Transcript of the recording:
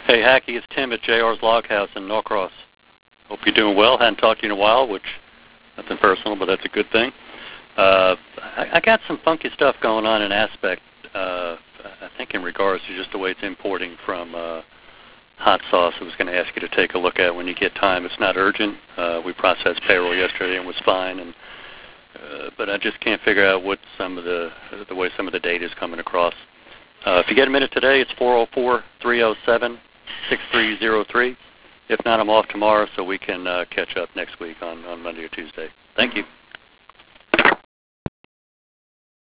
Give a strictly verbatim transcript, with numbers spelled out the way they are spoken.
Hey, Hackey, it's Tim at J R's Log House in Norcross. Hope you're doing well. Hadn't talked to you in a while, which nothing personal, but that's a good thing. Uh, I, I got some funky stuff going on in Aspect, uh, I think in regards to just the way it's importing from uh, hot sauce. I was going to ask you to take a look at when you get time. It's not urgent. Uh, we processed payroll yesterday and was fine, and uh, but I just can't figure out what some of the the way some of the data is coming across. Uh, if you get a minute today, it's four oh four, three oh seven, six three oh three. If not, I'm off tomorrow, so we can uh, catch up next week on, on Monday or Tuesday. Thank you.